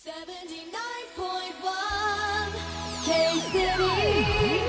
K-City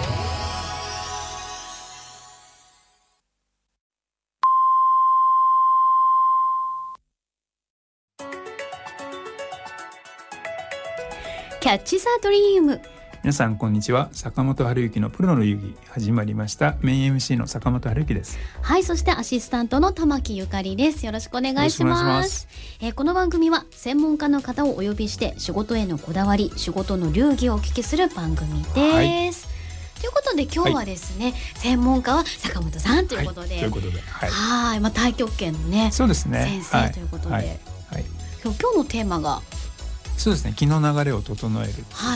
キャッチザドリーム。 皆さんこんにちは。坂本春之のプロの遊戯始まりました。メイン MC の坂本春之です。 はい、そしてアシスタントの玉木ゆかりです。よろしくお願いします。この番組は専門家の方をお呼びして仕事へのこだわり、仕事の流儀をお聞きする番組です、はい、ということで今日はですね、はい、専門家は坂本さんということで、はい、太極拳のね、 そうですね、 先生ということで、はいはい、今日のテーマがそうですね、気の流れを整える。 はい。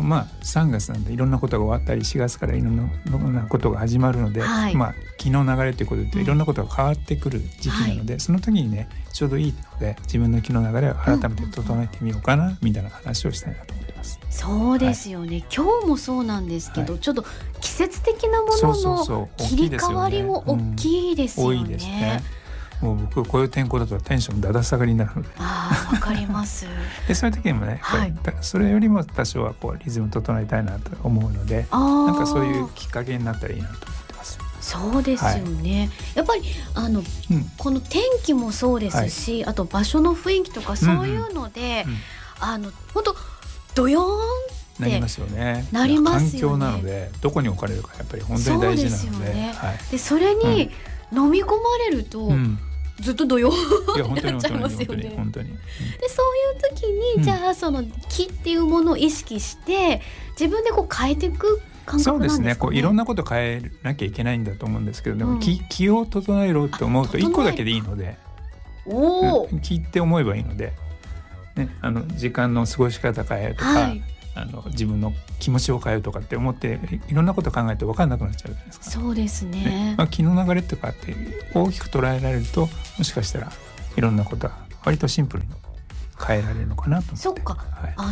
3月なんでいろんなことが終わったり、4月からいろんなことが始まるので、はい、気の流れということでいろんなことが変わってくる時期なので、その時にねちょうどいいので自分の気の流れを改めて整えてみようかな、みたいな話をしたいなと思ってます。 そうですよね、はい、今日もそうなんですけど、ちょっと季節的なものの切り替わりも大きいですよね。 多いですね。もう僕こういう天候だとテンションだだ下がりになるので、 わかりますでそういう時にもね、はい、それよりも多少はこうリズム整えたいなと思うので、なんかそういうきっかけになったらいいなと思ってます。 そうですよね、はい、やっぱりこの天気もそうですし、はい、あと場所の雰囲気とかそういうので、本当ドヨーンなりますよね。 なりますよね。 環境なのでどこに置かれるかやっぱり本当に大事なので、 そうですよね、はい、でそれに飲み込まれると、ずっとドヨーンってなっちゃいますよね。 本当に。 でそういう時に、じゃあその気っていうものを意識して自分でこう変えていく感覚なんですかね。 そうですね、こういろんなこと変えなきゃいけないんだと思うんですけど、でも気を整えろって思うと1個だけでいいので、気って思えばいいので、ね、時間の過ごし方変えるとか、はい、自分の気持ちを変えるとかって思っていろんなこと考えて分かんなくなっちゃうじゃないですか。 そうですね、 気の流れとかって大きく捉えられると、もしかしたらいろんなことは割とシンプルに変えられるのかなと思って。 そっか、はい、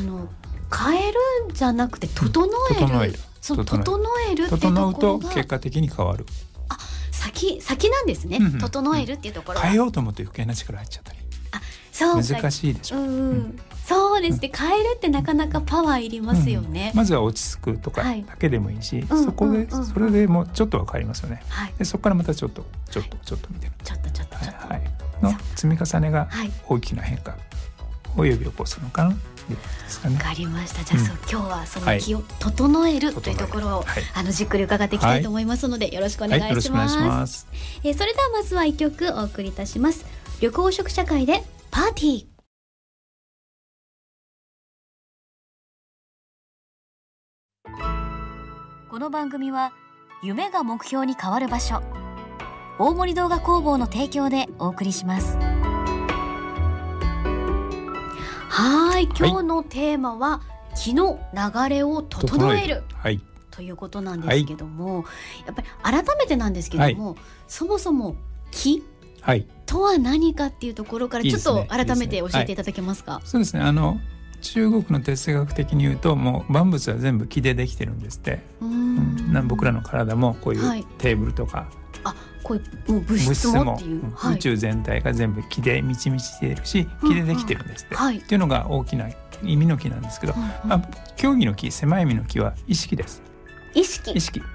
変えるんじゃなくて整える整えるって整うと結果的に変わる。 先なんですね、整えるっていうところは。 変えようと思って余計な力入っちゃったり、難しいでしょ。 そうですね、変えるってなかなかパワーいりますよね、 まずは落ち着くとかだけでもいいし、それでもうちょっとは変わりますよね、でそこからまたちょっとみたいなちょっとの積み重ねが大きな変化を呼び起こすのかな、 わかりました。じゃあ、今日はその気を整えるというところを、じっくり伺っていきたいと思いますので、よろしくお願いします。それではまずは一曲お送りいたします。緑黄色社会でパーティー。この番組は夢が目標に変わる場所、大森動画工房の提供でお送りします。はい、今日のテーマは気の流れを整える、ということなんですけども、やっぱり改めてなんですけども、そもそも気とは何かっていうところからちょっと改めて教えていただけますか。 そうですね、中国の哲学的に言うと、もう万物は全部気でできてるんですって。僕らの体もこういうテーブルとか、 こういうもう物質もっていう、 宇宙全体が全部気で満ち満ちているし、気でできてるんですって、っていうのが大きな意味の気なんですけど、競技の気、狭い意味の気は意識です。意識、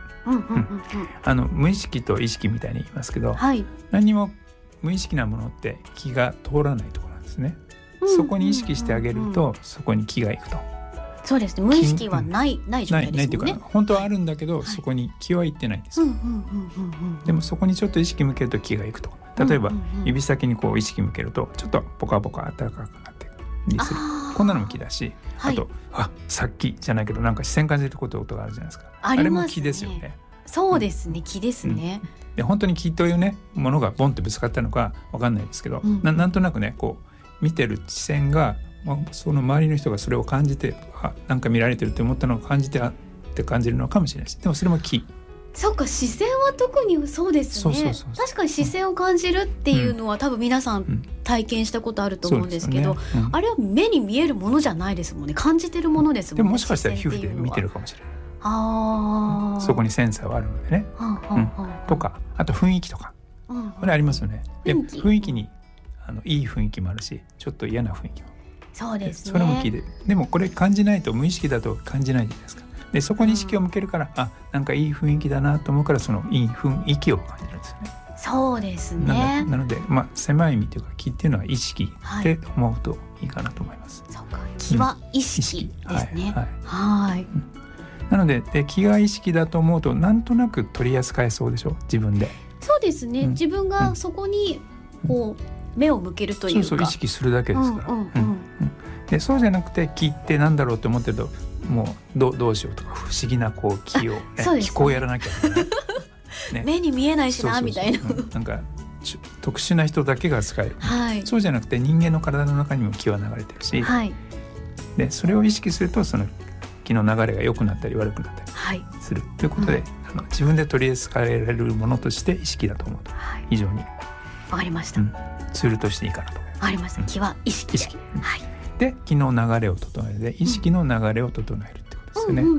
無意識と意識みたいに言いますけど、何にも無意識なものって気が通らないところなんですね。そこに意識してあげると、そこに気がいくと。 そうですね、無意識はない状態ですもんね。ないというか、 本当はあるんだけど、そこに気はいってないんです。でもそこにちょっと意識向けると気がいくと。例えば指先にこう意識向けるとちょっとポカポカ暖かくなってりする、こんなのも気だし、あとさっきじゃないけどなんか視線感じることがあるじゃないですか。あれも気ですよね。 そうですね、気ですね。 で本当に気というねものがボンってぶつかったのか分かんないですけど、なんとなくねこう見てる視線が、その周りの人がそれを感じて、なんか見られてるって思ったのを感じてって感じるのかもしれないし、でもそれも気。 そうか、視線は特にそうですね。確かに視線を感じるっていうのは、多分皆さん体験したことあると思うんですけど、あれは目に見えるものじゃないですもんね。感じてるものですもんね。 でももしかしたら皮膚で見てるかもしれない。そこにセンサーはあるのでね、とか、あと雰囲気とか、これありますよね。雰囲気にいい雰囲気もあるし、ちょっと嫌な雰囲気もそうですね。 それも気で、でもこれ感じないと、無意識だと感じないじゃないですか。でそこに意識を向けるから、なんかいい雰囲気だなと思うから、そのいい雰囲気を感じるんですよね。 そうですね。 なので、狭い意味というか気っていうのは意識って思うといいかなと思います。 そうか、気は意識ですね。はい。 なので、気が意識だと思うとなんとなく取り扱えそうでしょ、自分で。 そうですね、自分がそこにこう目を向けるというか、 そう意識するだけですから。でそうじゃなくて、気ってなんだろうって思ってると、もうどうしようとか、不思議なこう気を、気候やらなきゃね目に見えないしなみたいな、 なんか特殊な人だけが使える、そうじゃなくて人間の体の中にも気は流れてるし、でそれを意識すると、その気の流れが良くなったり悪くなったりする、ということで、自分で取り扱えられるものとして意識だと思うと、非常にわかりました、 ツールとしていいかなと思います。 わかりました。気は意識で、 で気の流れを整えるで、意識の流れを整えるってことですよね。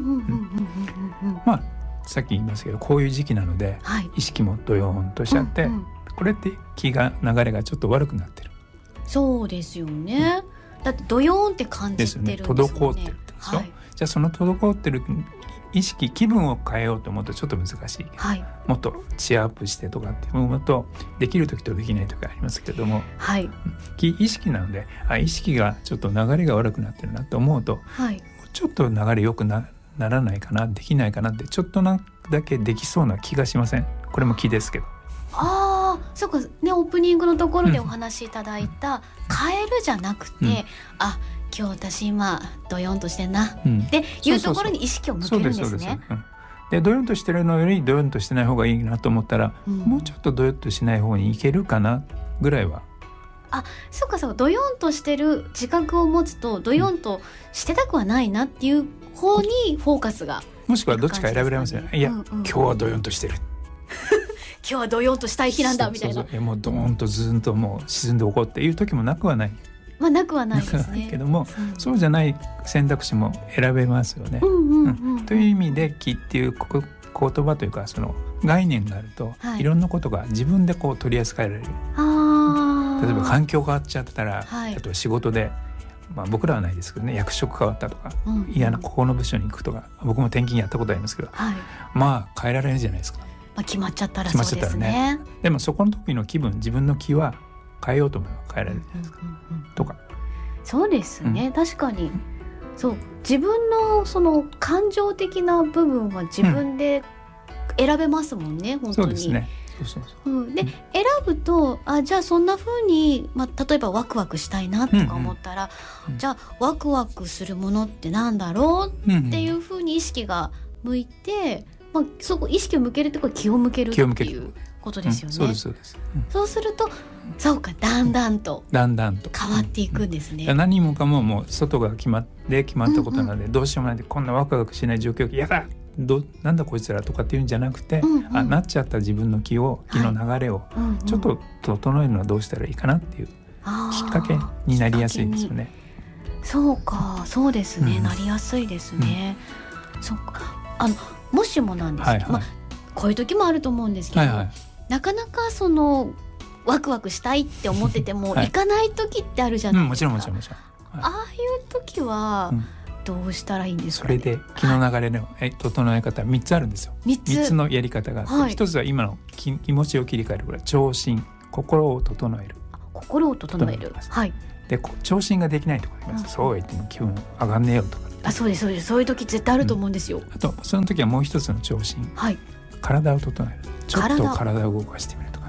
さっき言いましたけど、こういう時期なので、意識もドヨーンとしちゃって、これって気が流れがちょっと悪くなってる。 そうですよね、だってドヨーンって感じてるんですよね。 滞ってるでしょ、じゃあその滞ってる意識、気分を変えようと思うとちょっと難しい、もっとチアアップしてとかって思うと、できる時とできない時ありますけれども、意識なので、意識がちょっと流れが悪くなってるなと思うと、ちょっと流れ良くならないかな、できないかなって、ちょっとだけできそうな気がしません？これも気ですけど。 そうかね、オープニングのところでお話しいただいた、変えるじゃなくて、今日私今ドヨンとしてんな、っていうところに意識を向けるんですね。 でドヨンとしてるのよりドヨンとしてない方がいいなと思ったら、もうちょっとドヨンとしない方にいけるかなぐらいは。 そうかドヨンとしてる自覚を持つと、ドヨンとしてたくはないなっていう方にフォーカスが、 もしくはどっちか選べられますよね。いや、今日はドヨンとしてる今日はドヨンとしたい日なんだみたいな、 もうドーンとズーンともう沈んでおこうっていう時もなくはない、 なくはないですね。 けども、そうじゃない選択肢も選べますよね。という意味で、気っていう言葉というか、その概念があると、いろんなことが自分でこう取り扱えられる。例えば環境変わっちゃったら、例えば仕事で、僕らはないですけどね、役職変わったとか、嫌なここの部署に行くとか、僕も転勤やったことありますけど、変えられるじゃないですか。 決まっちゃったらそうですね。 でもそこの時の気分、自分の気は変えようと思えば変えられるじゃないですか、とか。 そうですね、確かに、そう、自分のその感情的な部分は自分で選べますもんね、本当に。 そうですね。 で、選ぶと、じゃあそんな風に、例えばワクワクしたいなとか思ったら、じゃあワクワクするものってなんだろうっていう風に意識が向いて、そこ意識を向けるってことは気を向けるっていうことですよね。そうすると、そうか、だんだんと変わっていくんですね。 何もかも、もう外が決まったことなので、どうしようもないで、こんなワクワクしない状況、やだ、なんだこいつらとかっていうんじゃなくて、なっちゃった自分の気の流れをちょっと整えるのはどうしたらいいかなっていうきっかけになりやすいですよね。 そうか、そうですね、なりやすいですね。そうか、もしもなんですけど、こういう時もあると思うんですけど、なかなかそのワクワクしたいって思ってても、行かない時ってあるじゃないですか。もちろん。ああいう時はどうしたらいいんですかね。 それで気の流れの整え方3つあるんですよ。3つのやり方があって、1つは今の気持ちを切り替える、これは聴診、心を整える。 心を整える。 で、聴診ができないところあります。そう言っても気分上がんねえよとか。 そうです。そういう時絶対あると思うんですよ。 あとその時はもう一つの聴診、体を整える。ちょっと体を動かしてみるとか、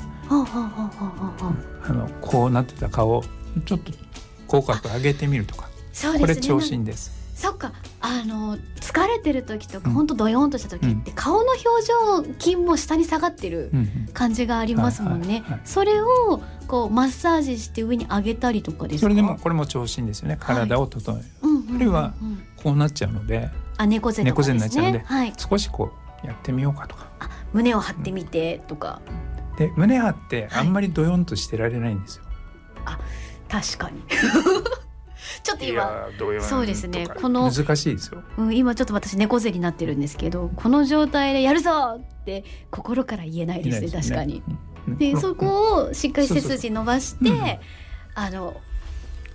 こうなってた顔をちょっと口角上げてみるとか、これ聴診です。 そっか、疲れてる時とか、本当ドヨンとした時って、顔の表情筋も下に下がってる感じがありますもんね。それをこうマッサージして上に上げたりとかですか。 それでもこれも聴診ですよね。体を整える。あるいはこうなっちゃうので、 猫背とかですね。 猫背になっちゃうので、少しこうやってみようかとか、 胸を張ってみてとか。 で、胸張ってあんまりドヨンとしてられないんですよ。 確かに。ちょっと今そうですね、この難しいですよ。 今ちょっと私猫背になってるんですけど、この状態でやるぞって心から言えないですね。確かに。で、そこをしっかり背筋伸ばして、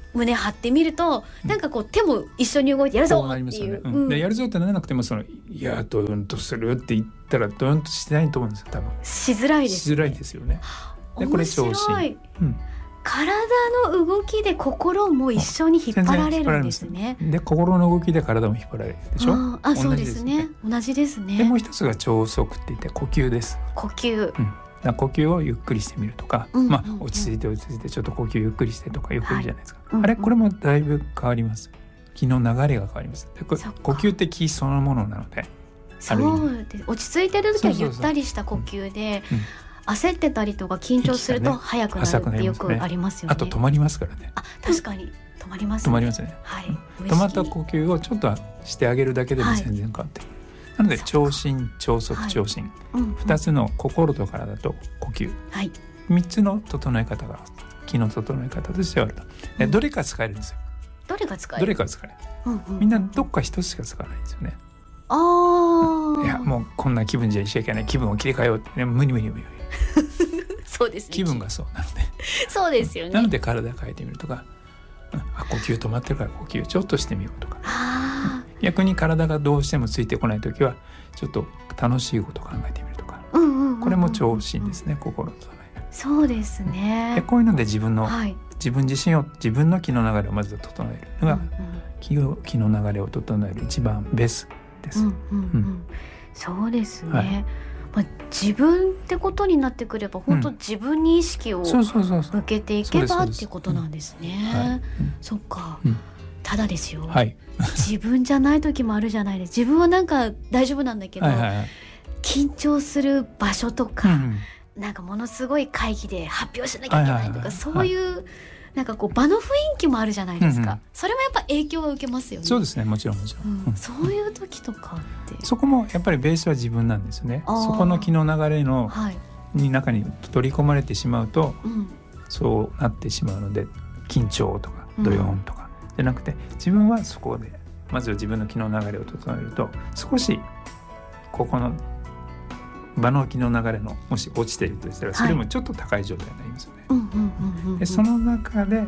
胸張ってみると、なんかこう手も一緒に動いてやるぞっていう、 でやるぞってならなくてもいやドヨンとするって言ったらドヨンとしてないと思うんですよ。多分しづらいですね。 しづらいですよね。でこれ調子、 体の動きで心も一緒に引っ張られるんですね。 で心の動きで体も引っ張られるでしょ。 そうですね。同じですね。 でもう一つが超速って言って呼吸です。 呼吸、 呼吸をゆっくりしてみるとか、落ち着いてちょっと呼吸ゆっくりしてとかよく言うじゃないですか、これもだいぶ変わります。気の流れが変わります。で呼吸って気そのものなので、 そうで落ち着いてる時はゆったりした呼吸で、焦ってたりとか緊張すると速くなるってよくありますよね。 あと止まりますからね。 確かに止まりますね。 止まりますね、止まった呼吸をちょっとしてあげるだけでも全然変わってくる、なので超心超速超心、2つの心と体と呼吸、3つの整え方が気の整え方としてはあると。どれか使えるんですよ。 どれが使える？ どれか使える、みんなどっか一つしか使わないんですよね。いやもうこんな気分じゃいちゃいけない、気分を切り替えようって、無理そうですね、 気分がそうなのでそうですよね。 なので体変えてみるとか、呼吸止まってるから呼吸ちょっとしてみようとか、逆に体がどうしてもついてこないときはちょっと楽しいことを考えてみるとか、これも超心ですね、心の整え。 そうですね。 でこういうので自分自身を自分の気の流れをまず整えるのが、気の流れを整える一番ベースです。 そうですね、自分ってことになってくれば本当自分に意識を向けていけばっていうことなんですね。そっか、ただですよ、自分じゃない時もあるじゃないです。自分はなんか大丈夫なんだけど、緊張する場所とか、なんかものすごい会議で発表しなきゃいけないとか、そういうなんかこう場の雰囲気もあるじゃないですか、それもやっぱ影響は受けますよね。 そうですね、もちろん、 そういう時とかってそこもやっぱりベースは自分なんですよね。そこの気の流れの、中に取り込まれてしまうと、そうなってしまうので、緊張とかドヨンとかじゃなくて、自分はそこでまずは自分の気の流れを整えると、少しここの場の気の流れのもし落ちているとしたら、それもちょっと高い状態になりますよね。でその中で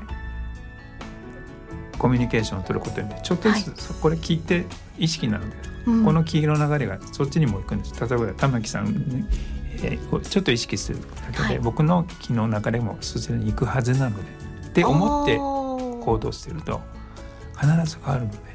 コミュニケーションを取ることによってちょっとずつ、これ聞いて意識なので、この気の流れがそっちにも行くんです。例えば玉木さんね、ちょっと意識するだけで、僕の気の流れもそちらに行くはずなのでって思って行動してると必ず変わるので、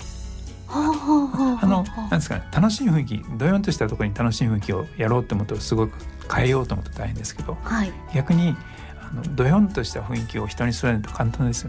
なんですかね、楽しい雰囲気、ドヨンとしたところに楽しい雰囲気をやろうと思うとすごく変えようと思うと大変ですけど、逆にドヨンとした雰囲気を人に伝えると簡単ですよ。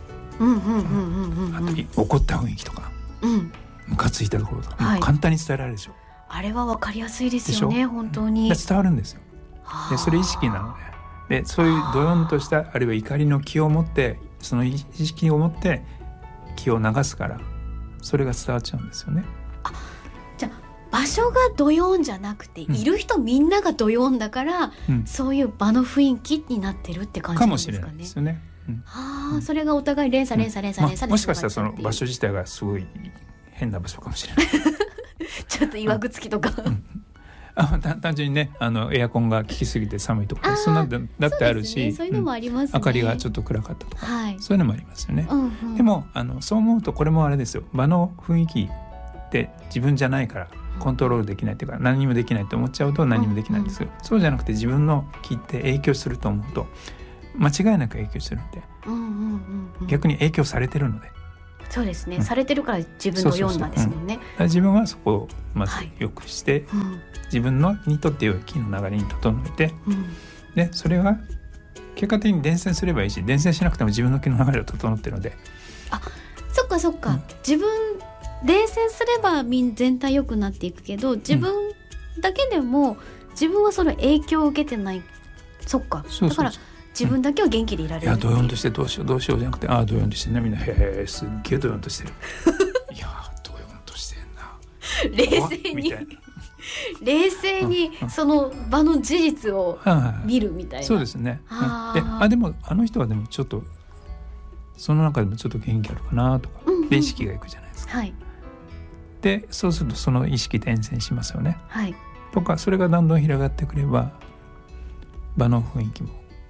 あと怒った雰囲気とか、ムカついたところとか、簡単に伝えられるでしょ。 あれは分かりやすいですよね、本当に。 伝わるんですよ。でそれ意識なので、そういうドヨンとしたあるいは怒りの気を持って、その意識を持って気を流すから、それが伝わっちゃうんですよね。 じゃあ場所がドヨンじゃなくて、いる人みんながドヨンだから、そういう場の雰囲気になってるって感じなんですかね。 かもしれないですよね。 それがお互い連鎖もしかしたらその場所自体がすごい変な場所かもしれないちょっと岩くつきとか、 単純にね、エアコンが効きすぎて寒いとか、そんなだってあるし、 そういうのもありますね。 明かりがちょっと暗かったとか、そういうのもありますよね。でもそう思うと、これもあれですよ、場の雰囲気って自分じゃないからコントロールできないというか、何もできないと思っちゃうと何もできないんですけど、そうじゃなくて自分の気って影響すると思うと間違いなく影響するんで、逆に影響されてるので。 そうですね、されてるから自分の読んだんですもんね。 自分はそこをまず良くして、自分のにとって良い気の流れに整えて、でそれは結果的に伝染すればいいし、伝染しなくても自分の気の流れを整ってるので。 そっか、自分伝染すれば全体良くなっていくけど、自分だけでも自分はその影響を受けてない。そっか、だから自分だけは元気でいられる。いや、 ドヨンとしてどうしようじゃなくて、ドヨンとしてんな、みんな、へえ、すっげえドヨンとしてるいやドヨンとしてんな冷静にその場の事実を見るみたいな。 そうですね。でもあの人はでもちょっとその中でもちょっと元気あるかなとか、で意識がいくじゃないですか。でそうするとその意識伝染しますよね。とか、それがだんだん広がってくれば場の雰囲気も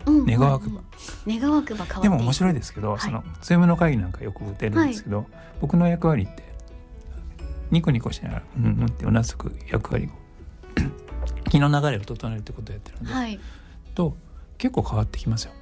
願わくば、 願わくば変わっていく。 でも面白いですけど、そのズームの会議なんかよく出るんですけど、僕の役割ってニコニコしながらってうなずく役割を気の流れを整えるってことをやってるので、と結構変わってきますよ。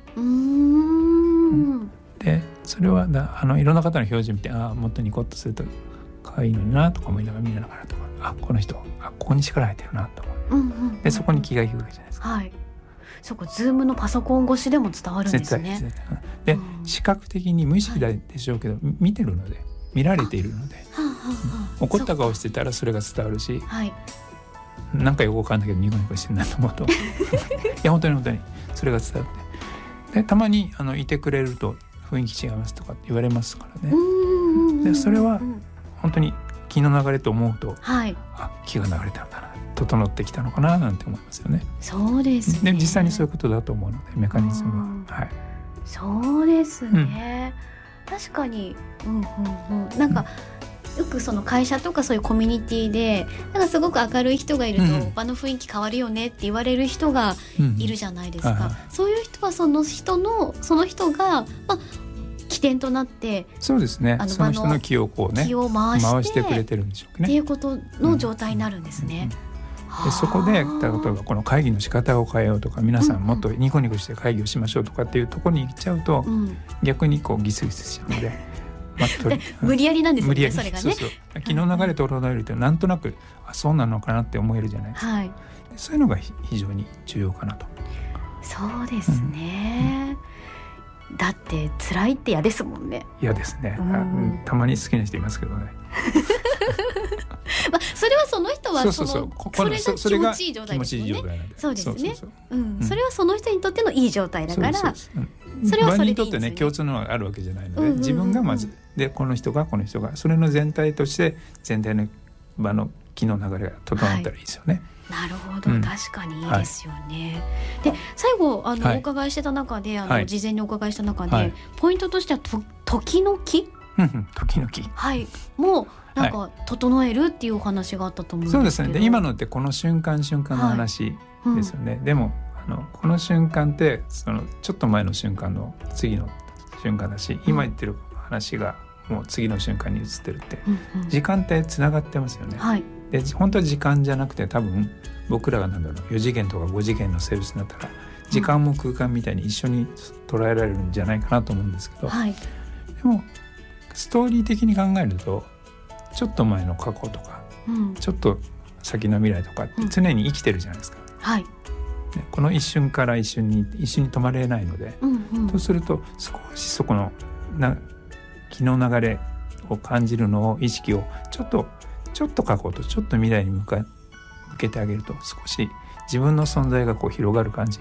でそれはいろんな方の表情見て、もっとニコッとすると可愛いのになとか思いながら見ながらとか、この人ここに力入ってるなと思う、でそこに気がいくわけじゃないですか。 そこズームのパソコン越しでも伝わるんですね。 絶対で、視覚的に無意識でしょうけど、見てるので見られているので、怒った顔してたらそれが伝わるし、なんかよくわかんないけどニコニコしてるなと思うといや本当にそれが伝わって、でたまにいてくれると雰囲気違いますとかって言われますからね。でそれは本当に気の流れと思うと、気が流れたんだな、整ってきたのかななんて思いますよね。 そうですね。 で実際にそういうことだと思うので、メカニズムは、 そうですね、確かに、なんかよくその会社とかそういうコミュニティでなんかすごく明るい人がいると、場の雰囲気変わるよねって言われる人がいるじゃないですか。そういう人はその人が、起点となって、 そうですね、その人の気をこうね、 気を回してくれてるんでしょうねっていうことの状態になるんですね。 でそこで例えばこの会議の仕方を変えようとか、皆さんもっとニコニコして会議をしましょうとかっていうところに行っちゃうと、逆にこうギスギスしちゃうので、 無理やりなんですよね、それがね。 気の流れ整えるとなんとなくそうなのかなって思えるじゃないですか。そういうのが非常に重要かなと。 そうですね、だって辛いって嫌ですもんね。 嫌ですね、たまに好きな人いますけどねそれはその人はそれが気持ちいい状態ですもんね。そうですね、それはその人にとってのいい状態だから、それはそれでいいんですよね。場にとってね、共通のがあるわけじゃないので、自分がまずでこの人がそれの全体として全体の場の気の流れが整ったらいいですよね。 なるほど、確かにいいですよね。で最後お伺いしてた中で、事前にお伺いした中で、ポイントとしては時の気時の気もうなんか整えるっていうお話があったと思うんですけど、 そうですね。で今のってこの瞬間の話ですよね。でもこの瞬間ってそのちょっと前の瞬間の次の瞬間だし、今言ってる話がもう次の瞬間に移ってるって、時間ってつながってますよね。で本当は時間じゃなくて、多分僕らが4次元とか5次元の生物になったら、時間も空間みたいに一緒に捉えられるんじゃないかなと思うんですけど、でもストーリー的に考えると、ちょっと前の過去とか、ちょっと先の未来とかって常に生きてるじゃないですか。この一瞬から一瞬に止まれないので、そうすると少しそこの気の流れを感じるのを、意識をちょっと過去とちょっと未来に向けてあげると、少し自分の存在がこう広がる感じ。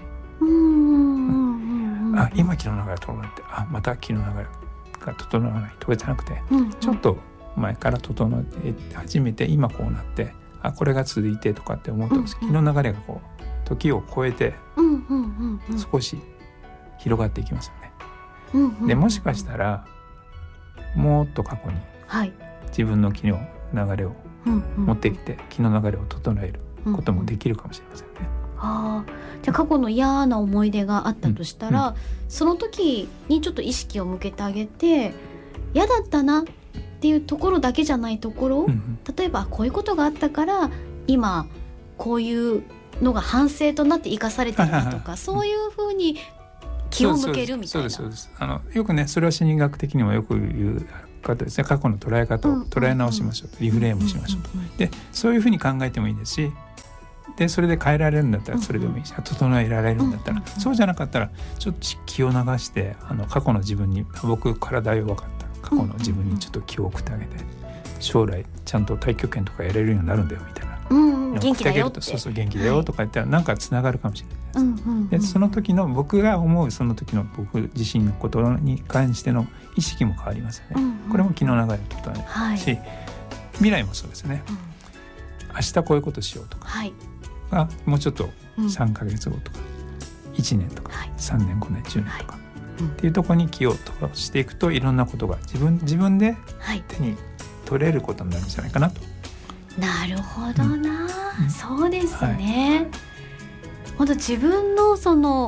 今気の流れが整って、また気の流れが整わないとかじゃなくて、ちょっと前から整え始めて、今こうなって、これが続いてとかって思うと、気の流れがこう時を超えて少し広がっていきますよね。でもしかしたらもっと過去に自分の気の流れを持ってきて、気の流れを整えることもできるかもしれませんね。 じゃあ過去の嫌な思い出があったとしたら、その時にちょっと意識を向けてあげて、嫌だったなっていうところだけじゃないところ、例えばこういうことがあったから今こういうのが反省となって生かされてるとか、そういうふうに気を向けるみたいな。 そうです。よくね、それは心理学的にもよく言う方ですね。過去の捉え方を捉え直しましょうと、リフレームしましょうと。でそういうふうに考えてもいいですし、でそれで変えられるんだったらそれでもいいし、整えられるんだったら、そうじゃなかったらちょっと気を流して、過去の自分に、僕体弱かった過去の自分にちょっと気を送ってあげて、将来ちゃんと太極拳とかやれるようになるんだよみたいな、 元気だよって、 そう元気だよとか言ったら、なんかつながるかもしれないです。でその時の僕が思う、その時の僕自身のことに関しての意識も変わりますよね。これも気の流れとかね、し、未来もそうですね。明日こういうことしようとか、もうちょっと3ヶ月後とか、1年とか、3年5年10年とか、っていうところに気を通していくと、いろんなことが自分で手に取れることになるんじゃないかなと。 なるほどな、そうですね。本当自分のその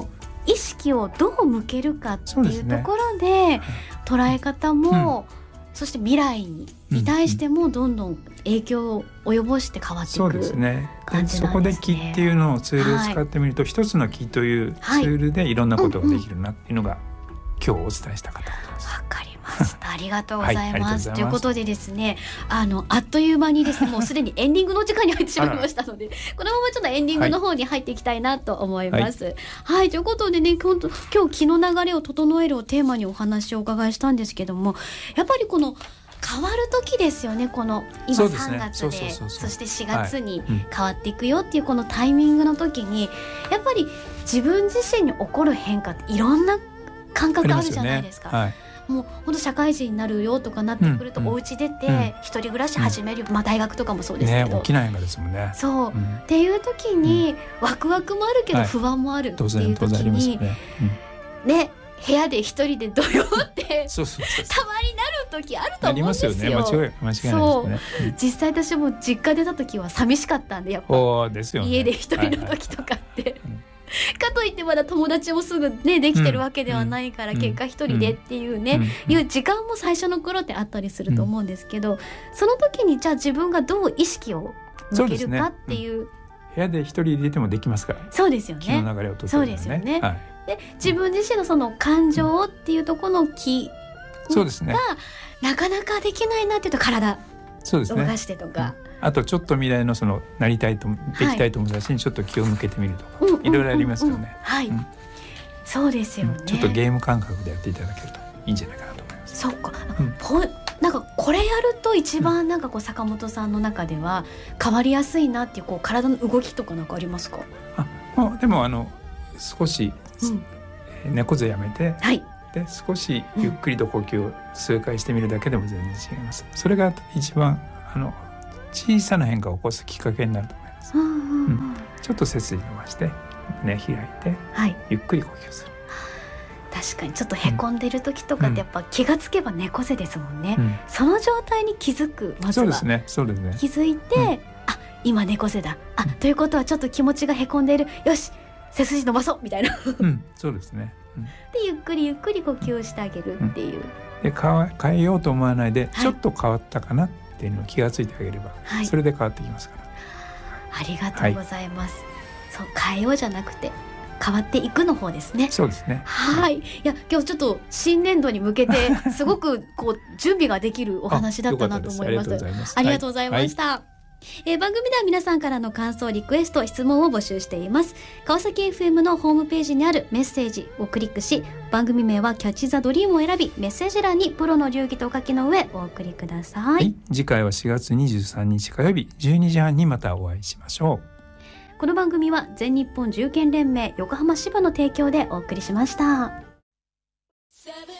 意識をどう向けるかっていうところで、捉え方も、そして未来に対してもどんどん影響を及ぼして変わっていく感じなんですね。 そこで気っていうのをツールを使ってみると、一つの気というツールでいろんなことができるなっていうのが、今日お伝えしたかったことです。 わかりました。ありがとうございます。ということでですね、あっという間にですね、もうすでにエンディングの時間に入ってしまいましたのでこのままちょっとエンディングの方に入っていきたいなと思います。はい、ということでね、今日気の流れを整えるをテーマにお話をお伺いしたんですけども、やっぱりこの変わる時ですよね。この今3月で、そして4月に変わっていくよっていうこのタイミングの時に、やっぱり自分自身に起こる変化っていろんな感覚あるじゃないですか。もう本当社会人になるよとかなってくると、お家出て一人暮らし始める、大学とかもそうですけど、 大きな変化ですもんね。 そう、っていう時に、ワクワクもあるけど不安もあるっていう時に、ね、部屋で一人でどよってたまになる時あると思うんですよ。 間違いないですね。 実際私も実家出た時は寂しかったんで、やっぱ家で一人の時とかってかといってまだ友達もすぐねできてるわけではないから、結果一人でっていうね、いう時間も最初の頃ってあったりすると思うんですけど、その時にじゃあ自分がどう意識を向けるかっていう、 部屋で一人でいてもできますから。 そうですよね。 気の流れをとって、 そうですよね。で、自分自身のその感情っていうところの気がなかなかできないなっていうと、体動かしてとか、 あとちょっと未来のそのなりたいとできたいと思う人にちょっと気を向けてみるとか、いろいろありますよね。そうですよね。ちょっとゲーム感覚でやっていただけるといいんじゃないかなと思います。 そうか、なんかこれやると一番なんかこう坂本さんの中では変わりやすいなっていう、こう体の動きとかなんかありますか？ でも少し猫背やめて、で少しゆっくりと呼吸を数回してみるだけでも全然違います。それが一番小さな変化を起こすきっかけになると思います。ちょっと背筋伸ばしてね、開いて、ゆっくり呼吸する。 確かにちょっとへこんでる時とかってやっぱ気がつけば猫背ですもんね。その状態に気づく、まずは気づいて、今猫背だ、ということはちょっと気持ちがへこんでいる、よし背筋伸ばそうみたいなそうですね。 でゆっくりゆっくり呼吸をしてあげるっていう、 で変えようと思わないで、ちょっと変わったかなっていうのを気がついてあげれば、それで変わってきますから。 ありがとうございます。そう、変えようじゃなくて変わっていくの方ですね。 そうですね。 いや、今日ちょっと新年度に向けてすごくこう準備ができるお話だったなと思います。ありがとうございました。番組では皆さんからの感想、リクエスト、質問を募集しています。川崎 FM のホームページにあるメッセージをクリックし、番組名はキャッチザドリームを選び、メッセージ欄にプロの流儀とお書きの上お送りください。 次回は4月23日火曜日12時半にまたお会いしましょう。 この番組は全日本銃剣連盟横浜支部の提供でお送りしました。